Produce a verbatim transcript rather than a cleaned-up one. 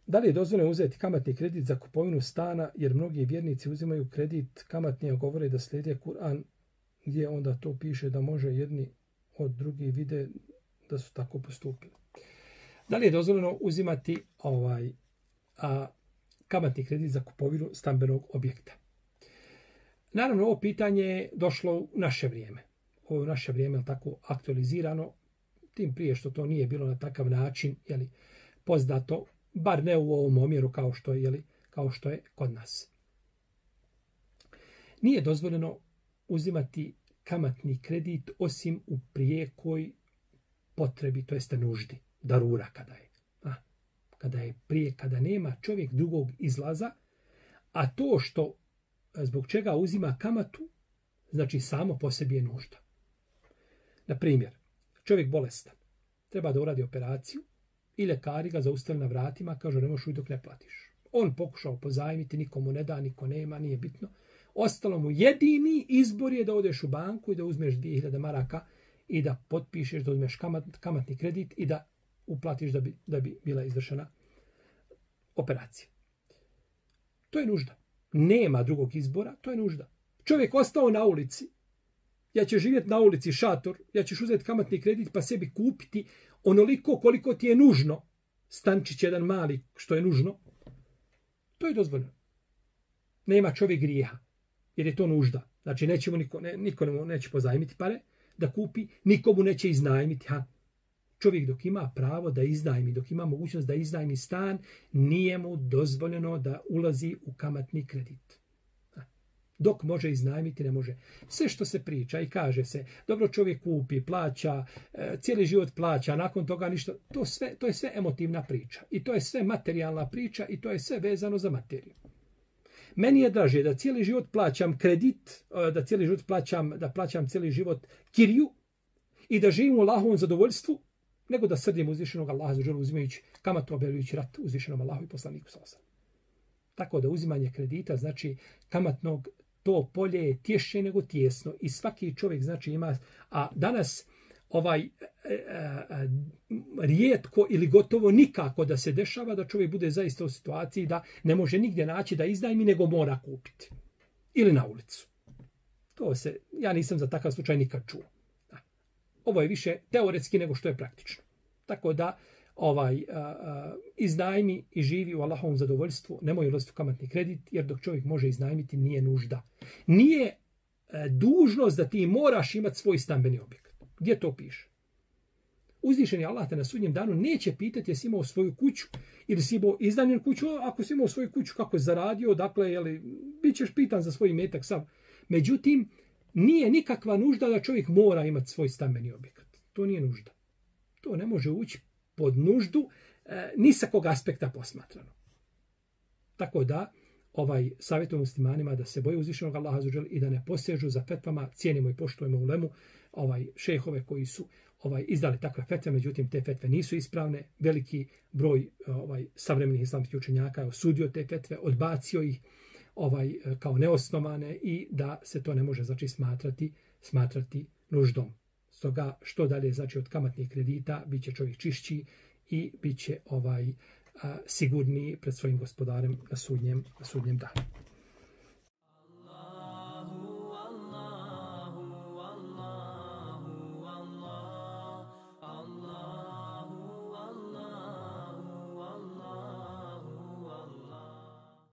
Da li je dozvoljeno uzeti kamatni kredit za kupovinu stana, jer mnogi vjernici uzimaju kredit kamatni, a govore da slijede Kur'an, gdje onda to piše da može jedni od drugih vide da su tako postupili. Da li je dozvoljeno uzimati ovaj a, kamatni kredit za kupovinu stambenog objekta? Naravno, ovo pitanje je došlo u naše vrijeme. Ovo je u naše vrijeme je tako aktualizirano, tim prije što to nije bilo na takav način, jeli, poznato, bar ne u ovom omjeru kao što je, jeli, kao što je kod nas. Nije dozvoljeno uzimati kamatni kredit osim u prijekoj potrebi, to jeste nuždi, darura kada je. A, kada je prije, kada nema čovjek drugog izlaza, a to što zbog čega uzima kamatu, znači samo po sebi je nužda. Na primjer, čovjek bolestan, treba da uradi operaciju i ljekari ga zaustavi na vratima, kažu ne možeš ući dok ne platiš. On pokušao pozajmiti, nikomu ne da, niko nema, nije bitno. Ostalo mu jedini izbor je da odeš u banku i da uzmeš dvije hiljade maraka i da potpišeš, da uzmeš kamat, kamatni kredit i da uplatiš da bi, da bi bila izvršena operacija. To je nužda. Nema drugog izbora, to je nužda. Čovjek ostao na ulici, ja ću živjeti na ulici, šator, ja ćeš uzeti kamatni kredit pa sebi kupiti onoliko koliko ti je nužno, stančić jedan mali što je nužno, to je dozvoljeno. Nema čovjek grijeha, jer je to nužda. Znači, nećemo niko, ne, niko neće pozajmiti pare da kupi, nikomu neće iznajmiti. Ha. Čovjek dok ima pravo da iznajmi, dok ima mogućnost da iznajmi stan, nije mu dozvoljeno da ulazi u kamatni kredit. Ha. Dok može iznajmiti, ne može. Sve što se priča i kaže se, dobro čovjek kupi, plaća, e, cijeli život plaća, nakon toga ništa, to, sve, to je sve emotivna priča. I to je sve materijalna priča i to je sve vezano za materiju. Meni je draže da cijeli život plaćam kredit, da cijeli život plaćam, da plaćam cijeli život kiriju i da živim u Allahovom zadovoljstvu, nego da srdim uzvišenog Allaha za želu uzimajući kamatu, objavljujući rat uzvišenom Allahu i poslaniku sallallahu alejhi ve sellem. Tako da uzimanje kredita, znači kamatnog, to polje je tješće nego tijesno i svaki čovjek znači ima, a danas ovaj e, e, rijetko ili gotovo nikako da se dešava da čovjek bude zaista u situaciji da ne može nigdje naći da iznajmi, nego mora kupiti. Ili na ulicu. To se, ja nisam za takav slučaj nikad čuo. Da. Ovo je više teoretski nego što je praktično. Tako da ovaj a, a, iznajmi i živi u Allahovom zadovoljstvu, nemoj ulaziti u kamatni kredit, jer dok čovjek može iznajmiti nije nužda. Nije a, dužnost da ti moraš imati svoj stambeni objekt. Gdje to piše? Uzvišeni Allah te na sudnjem danu neće pitati jesi imao svoju kuću ili si imao iznajmljenu kuću, ako si imao svoju kuću kako je zaradio, dakle, jeli, bit ćeš pitan za svoj imetak sav. Međutim, nije nikakva nužda da čovjek mora imati svoj stambeni objekat. To nije nužda. To ne može ući pod nuždu e, ni sa kog aspekta posmatrano. Tako da, ovaj savjetujem muslimanima da se boje uzvišenog Allaha azza wa dželle i da ne posežu za fetvama, cijenimo i poštujemo ulemu, ovaj šejhove koji su ovaj izdali takve fetve, međutim te fetve nisu ispravne. Veliki broj ovaj savremenih islamskih učenjaka je osudio te fetve, odbacio ih ovaj kao neosnovane i da se to ne može znači smatrati smatrati nuždom. Stoga što dalje znači od kamatnih kredita biće čovjek čišći i biće ovaj a, sigurniji pred svojim gospodarem na sudnjem na sudnjem danu.